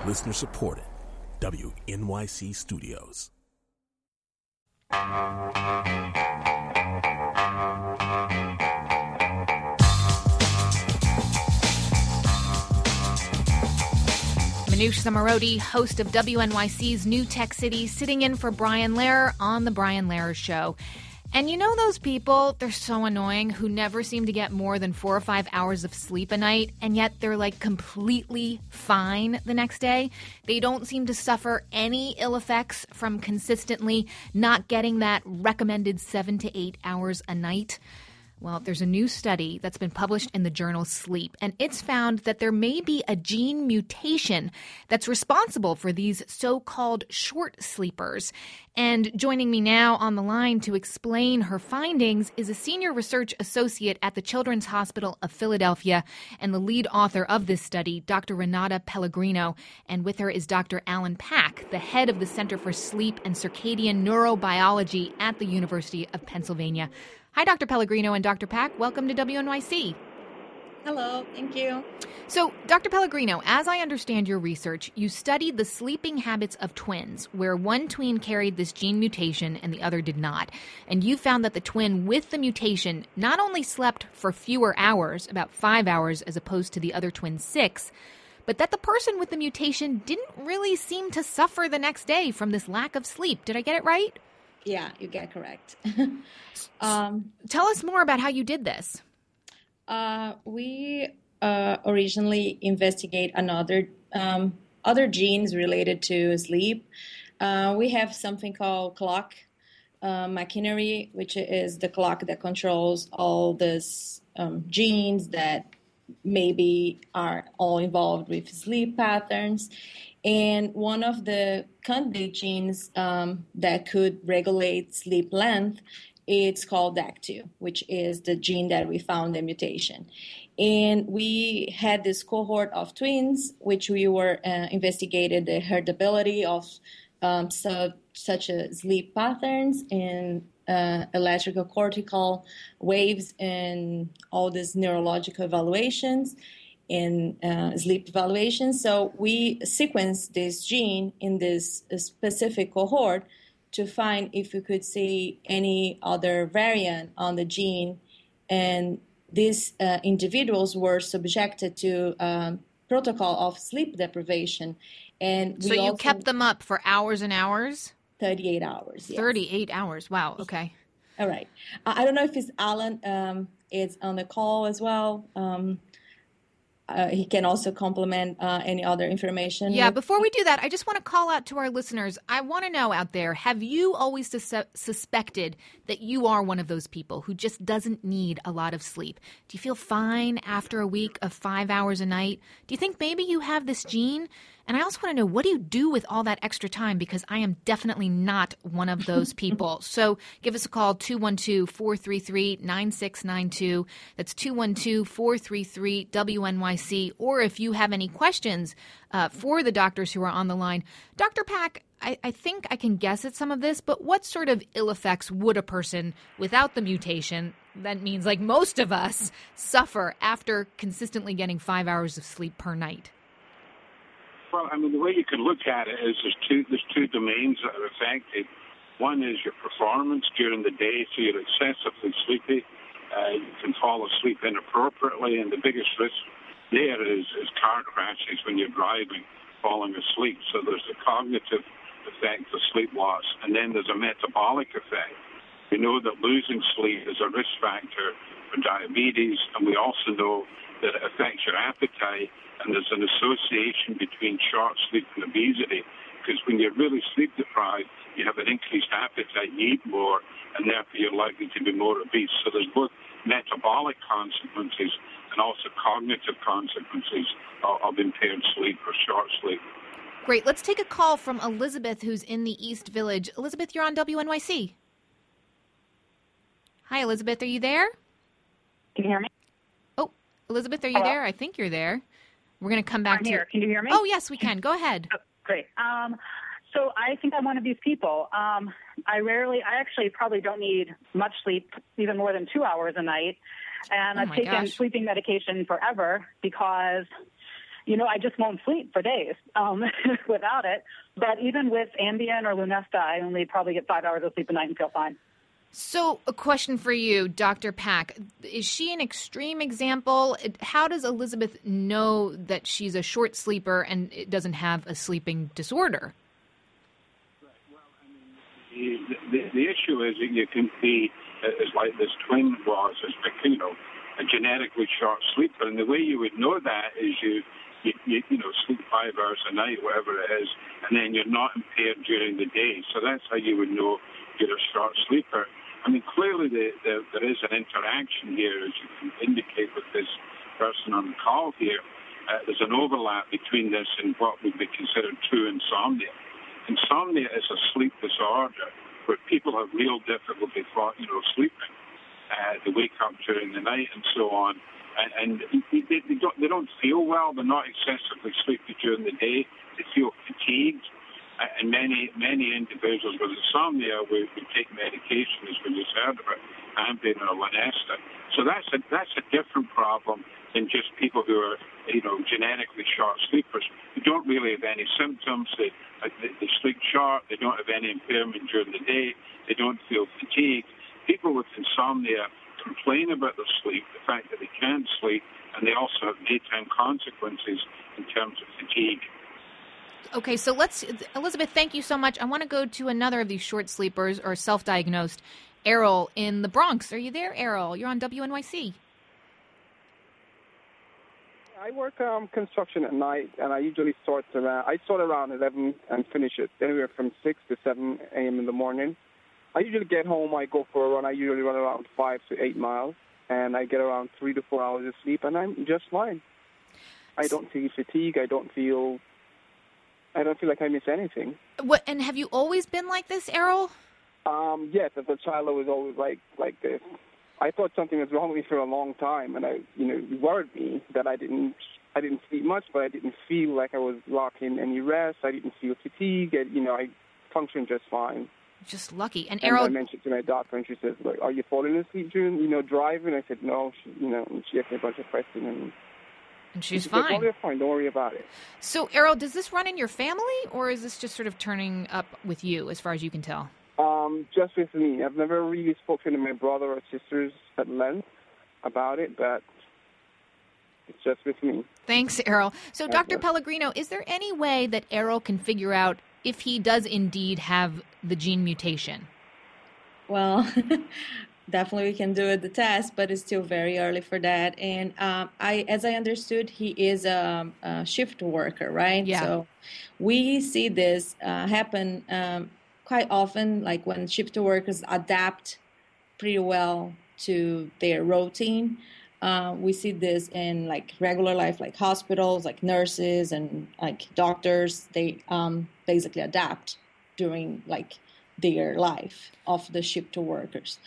Listener supported. WNYC Studios. Manoush Zomorodi, host of WNYC's New Tech City, sitting in for Brian Lehrer on The Brian Lehrer Show. And you know those people, they're so annoying, who never seem to get more than 4 or 5 hours of sleep a night, and yet they're like completely fine the next day? They don't seem to suffer any ill effects from consistently not getting that recommended 7 to 8 hours a night. Well, there's a new study that's been published in the journal Sleep, and it's found that there may be a gene mutation that's responsible for these so-called short sleepers. And joining me now on the line to explain her findings is a senior research associate at the Children's Hospital of Philadelphia and the lead author of this study, Dr. Renata Pellegrino. And with her is Dr. Alan Pack, the head of the Center for Sleep and Circadian Neurobiology at the University of Pennsylvania. Hi, Dr. Pellegrino and Dr. Pack. Welcome to WNYC. Hello, thank you. So, Dr. Pellegrino, as I understand your research, you studied the sleeping habits of twins, where one twin carried this gene mutation and the other did not. And you found that the twin with the mutation not only slept for fewer hours, about 5 hours as opposed to the other twin 6, but that the person with the mutation didn't really seem to suffer the next day from this lack of sleep. Did I get it right? Yeah, you get correct. Tell us more about how you did this. We originally investigate other genes related to sleep. We have something called clock machinery, which is the clock that controls all these genes that maybe are all involved with sleep patterns. And one of the candidate genes that could regulate sleep length, it's called DAC2, which is the gene that we found the mutation. And we had this cohort of twins, which we were investigated the heritability of such as sleep patterns and electrical cortical waves and all these neurological evaluations in sleep evaluations. So we sequenced this gene in this specific cohort to find if we could see any other variant on the gene. And these individuals were subjected to protocol of sleep deprivation. And so you kept them up for hours and hours? 38 hours, yes. 38 hours. Wow, okay. All right. I don't know if it's Alan is on the call as well. He can also complement any other information. Yeah, before we do that, I just want to call out to our listeners. I want to know out there, have you always suspected that you are one of those people who just doesn't need a lot of sleep? Do you feel fine after a week of 5 hours a night? Do you think maybe you have this gene? And I also want to know, what do you do with all that extra time? Because I am definitely not one of those people. So give us a call, 212-433-9692. That's 212-433-WNYC. Or if you have any questions for the doctors who are on the line. Dr. Pack, I think I can guess at some of this, but what sort of ill effects would a person without the mutation, that means like most of us, suffer after consistently getting 5 hours of sleep per night? Well, I mean, the way you can look at it is there's two domains that are affected. One is your performance during the day, so you're excessively sleepy. You can fall asleep inappropriately, and the biggest risk there is car crashes when you're driving, falling asleep. So there's a cognitive effect of sleep loss, and then there's a metabolic effect. We know that losing sleep is a risk factor for diabetes, and we also know that it affects your appetite. And there's an association between short sleep and obesity, because when you're really sleep deprived, you have an increased appetite, you eat more, and therefore you're likely to be more obese. So there's both metabolic consequences and also cognitive consequences of impaired sleep or short sleep. Great. Let's take a call from Elizabeth, who's in the East Village. Elizabeth, you're on WNYC. Hi, Elizabeth. Are you there? Can you hear me? Oh, Elizabeth, are you there? I think you're there. We're going to come back I'm here. Can you hear me? Oh, yes, we can. Go ahead. Oh, great. So I think I'm one of these people. I actually probably don't need much sleep, even more than 2 hours a night. And I've taken sleeping medication forever because I just won't sleep for days without it. But even with Ambien or Lunesta, I only probably get 5 hours of sleep a night and feel fine. So a question for you, Dr. Pack. Is she an extreme example? How does Elizabeth know that she's a short sleeper and doesn't have a sleeping disorder? The issue is that you can be, as like this twin was, a genetically short sleeper. And the way you would know that is you sleep 5 hours a night, whatever it is, and then you're not impaired during the day. So that's how you would know you're a short sleeper. I mean, clearly there is an interaction here, as you can indicate with this person on the call here. There's an overlap between this and what would be considered true insomnia. Insomnia is a sleep disorder where people have real difficulty sleeping. They wake up during the night and so on. And they don't feel well. They're not excessively sleepy during the day. They feel fatigued. And many individuals with insomnia we take medication, as we just heard about, Ambien or Lunesta. So that's a different problem than just people who are genetically short sleepers who don't really have any symptoms. They sleep short. They don't have any impairment during the day. They don't feel fatigued. People with insomnia complain about their sleep, the fact that they can't sleep, and they also have daytime consequences in terms of fatigue. Okay, so Elizabeth, thank you so much. I want to go to another of these short sleepers or self-diagnosed, Errol in the Bronx. Are you there, Errol? You're on WNYC. I work construction at night, and I usually start around 11 and finish it anywhere from 6 to 7 a.m. in the morning. I usually get home, I go for a run. I usually run around 5 to 8 miles, and I get around 3 to 4 hours of sleep, and I'm just fine. I don't feel fatigue. I don't feel like I miss anything. What? And have you always been like this, Errol? Yes, as a child, I was always like this. I thought something was wrong with me for a long time, and it worried me that I didn't sleep much, but I didn't feel like I was lacking any rest. I didn't feel fatigue. I functioned just fine. Just lucky. And Errol, I mentioned to my doctor, and she says, "Look, are you falling asleep during driving?" I said, "No." She asked me a bunch of questions, and she's she fine. Said, "Oh, you're fine. Don't worry about it." So, Errol, does this run in your family, or is this just sort of turning up with you, as far as you can tell? Just with me. I've never really spoken to my brother or sisters at length about it, but it's just with me. Thanks, Errol. So, Dr. Pellegrino, is there any way that Errol can figure out if he does indeed have the gene mutation? Well, definitely we can do the test, but it's still very early for that. And as I understood, he is a shift worker, right? Yeah. So we see this happen quite often, like when shift workers adapt pretty well to their routine. We see this in like regular life, like hospitals, like nurses and like doctors. They basically adapt during like their life of the shift workers.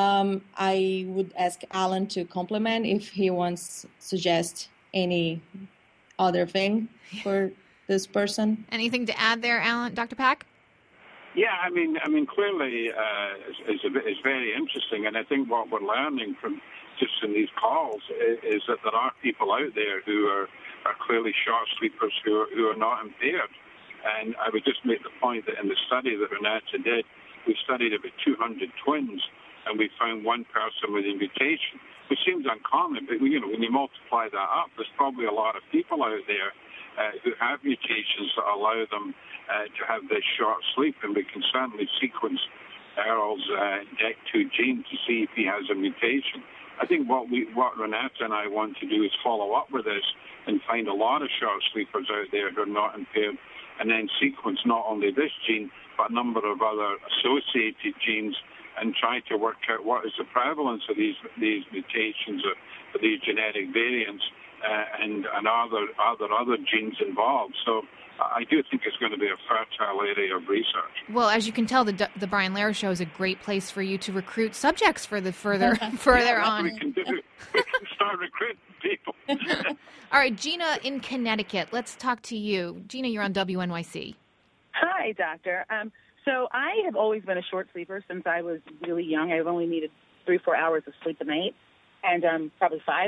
I would ask Alan to complement if he wants to suggest any other thing for this person. Anything to add there, Alan, Dr. Pack? Yeah, I mean, clearly is very interesting, and I think what we're learning from just in these calls is that there are people out there who are clearly short sleepers who are not impaired. And I would just make the point that in the study that Renata did, we studied about 200 twins, and we found one person with a mutation, which seems uncommon, but when you multiply that up, there's probably a lot of people out there who have mutations that allow them to have this short sleep, and we can certainly sequence Errol's DEC2 gene to see if he has a mutation. I think what Renata and I want to do is follow up with this and find a lot of short sleepers out there who are not impaired, and then sequence not only this gene, but a number of other associated genes, and try to work out what is the prevalence of these mutations or these genetic variants, and are there other genes involved. So I do think it's going to be a fertile area of research. Well, as you can tell, the Brian Lehrer Show is a great place for you to recruit subjects for the further on. We can start recruiting people. All right, Gina in Connecticut. Let's talk to you. Gina, you're on WNYC. Hi, doctor. So I have always been a short sleeper since I was really young. I've only needed 3-4 hours of sleep a night, and probably 5.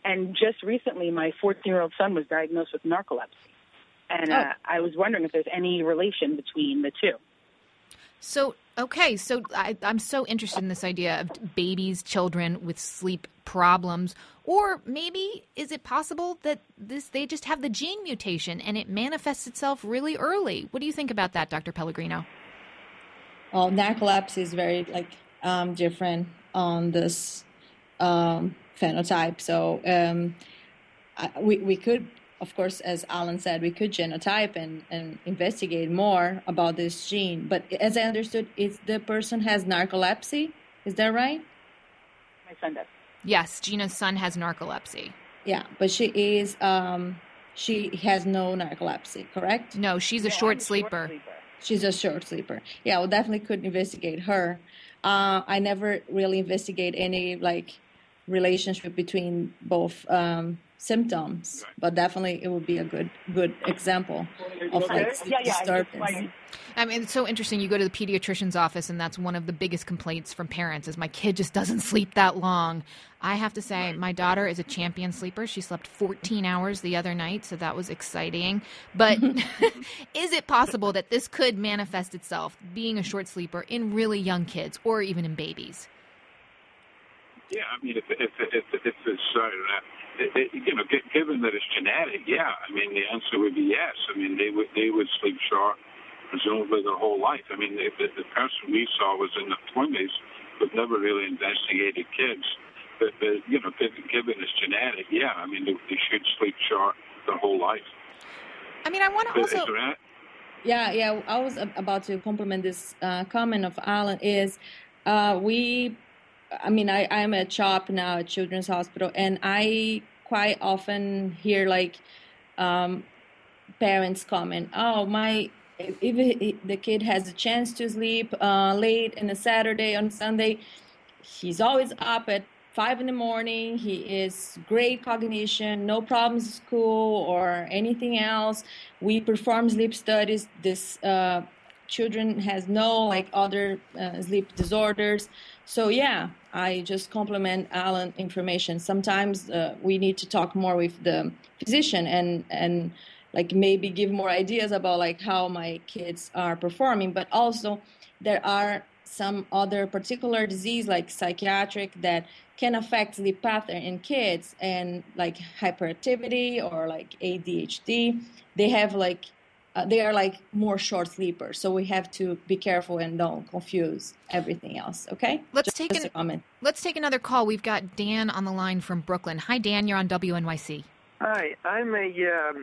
And just recently, my 14-year-old son was diagnosed with narcolepsy. And I was wondering if there's any relation between the two. So, okay, so I'm so interested in this idea of babies, children with sleep problems. Or maybe is it possible that they just have the gene mutation and it manifests itself really early? What do you think about that, Dr. Pellegrino? Well, narcolepsy is very different on this phenotype. So we could, of course, as Alan said, we could genotype and investigate more about this gene. But as I understood, the person has narcolepsy. Is that right? My son does. Yes, Gina's son has narcolepsy. Yeah, but she has no narcolepsy, correct? No, she's a short sleeper. She's a short sleeper. Yeah, we definitely could investigate her. I never really investigate any relationship between both symptoms, but definitely it would be a good example of sleep disturbance. I mean, it's so interesting. You go to the pediatrician's office, and that's one of the biggest complaints from parents is my kid just doesn't sleep that long. I have to say, my daughter is a champion sleeper. She slept 14 hours the other night, so that was exciting. But is it possible that this could manifest itself, being a short sleeper, in really young kids or even in babies? Yeah, I mean, if it's given that it's genetic, yeah. I mean, the answer would be yes. I mean, they would sleep short, presumably their whole life. I mean, the person we saw was in the 20s, but never really investigated kids. But given it's genetic, yeah. I mean, they should sleep short their whole life. I mean, I want to also. Yeah. I was about to compliment this comment of Alan. I'm at CHOP now at Children's Hospital, and I quite often hear parents comment, if the kid has a chance to sleep late on a Saturday, on Sunday, he's always up at 5 a.m. He is great cognition, no problems at school or anything else. We perform sleep studies. This children has no other sleep disorders. So yeah, I just compliment Alan information. Sometimes we need to talk more with the physician and maybe give more ideas about how my kids are performing. But also there are some other particular disease like psychiatric that can affect sleep pattern in kids, and hyperactivity or ADHD. They have they are more short sleepers, so we have to be careful and don't confuse everything else. Okay, let's take another call. We've got Dan on the line from Brooklyn. Hi, Dan. You're on WNYC. Hi, I'm a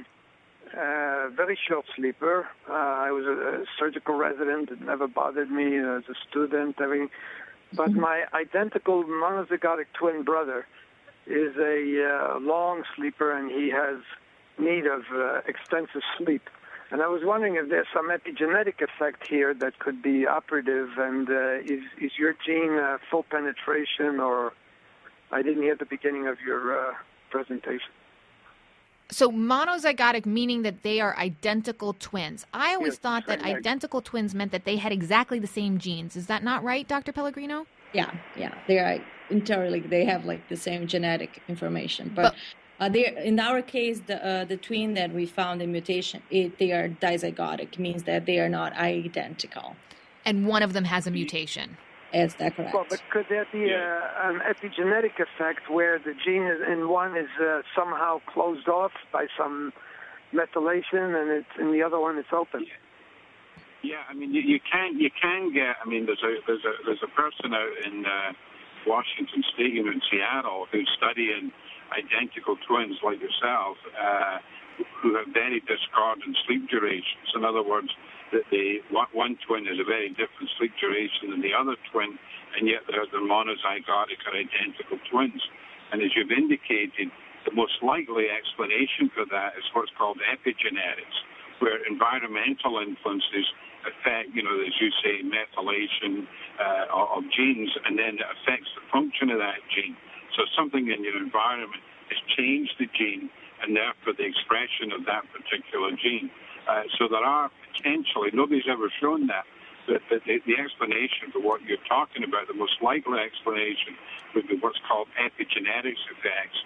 very short sleeper. I was a surgical resident. It never bothered me as a student. But my identical monozygotic twin brother is a long sleeper, and he has need of extensive sleep. And I was wondering if there's some epigenetic effect here that could be operative, and is your gene full penetration, or I didn't hear the beginning of your presentation. So monozygotic, meaning that they are identical twins. I always thought that identical twins meant that they had exactly the same genes. Is that not right, Dr. Pellegrino? Yeah. They are entirely, they have the same genetic information. But in our case, the twin that we found in mutation, they are dizygotic, means that they are not identical. And one of them has a mutation. Is that correct? Well, but could there be an epigenetic effect where the gene in one is somehow closed off by some methylation, and in the other one it's open? Yeah, I mean you can get. I mean, there's a person out in Washington State in Seattle who's studying identical twins like yourself who have very discordant sleep durations. In other words, that one twin is a very different sleep duration than the other twin, and yet they're monozygotic or identical twins. And as you've indicated, the most likely explanation for that is what's called epigenetics, where environmental influences affect, as you say, methylation of genes, and then it affects the function of that gene. So something in your environment has changed the gene, and therefore the expression of that particular gene. So there are potentially, nobody's ever shown that, but the explanation for what you're talking about, the most likely explanation would be what's called epigenetics effects.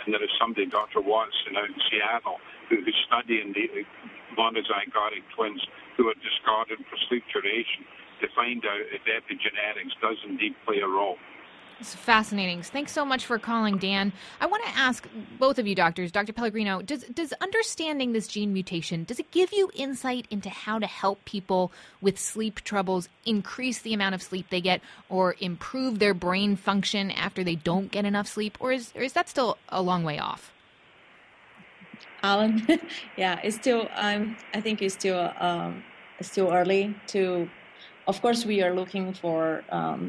And there is somebody, Dr. Watson, out in Seattle, who's studying the monozygotic twins who are discarded for sleep duration to find out if epigenetics does indeed play a role. It's fascinating. Thanks so much for calling, Dan. I want to ask both of you doctors, Dr. Pellegrino, does understanding this gene mutation, does it give you insight into how to help people with sleep troubles increase the amount of sleep they get or improve their brain function after they don't get enough sleep? Or is that still a long way off? Alan, yeah, it's still. I think it's still early to. Of course, we are looking for.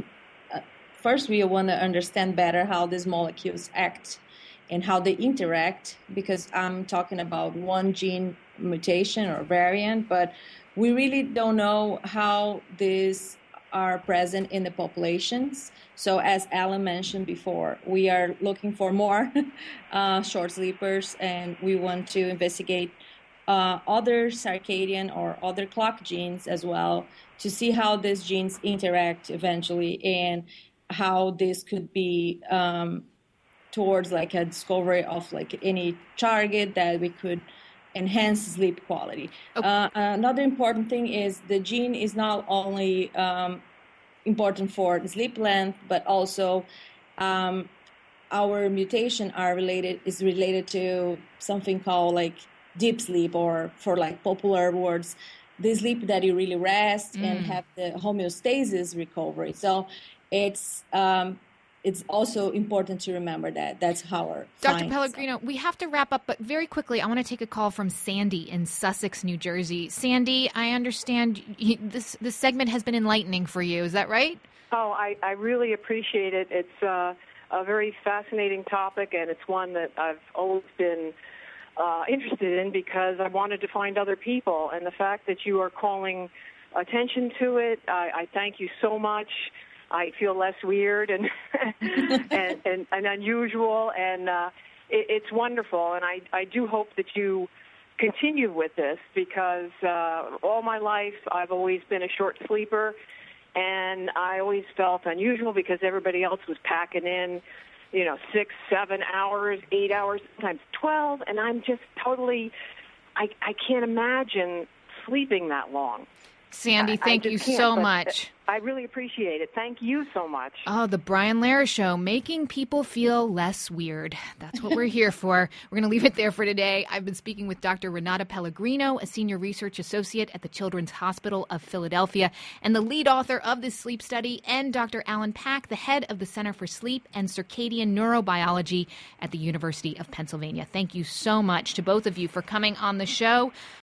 First, we want to understand better how these molecules act and how they interact, because I'm talking about one gene mutation or variant, but we really don't know how these are present in the populations. So as Alan mentioned before, we are looking for more short sleepers, and we want to investigate other circadian or other clock genes as well to see how these genes interact eventually and how this could be towards like a discovery of like any target that we could enhance sleep quality. Okay. Another important thing is the gene is not only important for sleep length, but also our mutation is related to something called like deep sleep, or for like popular words, the sleep that you really rest and have the homeostasis recovery. So it's also important to remember that. That's how our Dr. Pellegrino, we have to wrap up, but very quickly, I want to take a call from Sandy in Sussex, New Jersey. Sandy, I understand this segment has been enlightening for you. Is that right? Oh, I really appreciate it. It's a very fascinating topic, and it's one that I've always been interested in because I wanted to find other people. And the fact that you are calling attention to it, I thank you so much. I feel less weird and and unusual, and it's wonderful. And I do hope that you continue with this, because all my life I've always been a short sleeper, and I always felt unusual because everybody else was packing in, 6, 7 hours, 8 hours, sometimes 12, and I'm just totally, I can't imagine sleeping that long. Sandy, thank you so much. I really appreciate it. Thank you so much. Oh, the Brian Lehrer Show, making people feel less weird. That's what we're here for. We're going to leave it there for today. I've been speaking with Dr. Renata Pellegrino, a senior research associate at the Children's Hospital of Philadelphia and the lead author of this sleep study, and Dr. Alan Pack, the head of the Center for Sleep and Circadian Neurobiology at the University of Pennsylvania. Thank you so much to both of you for coming on the show.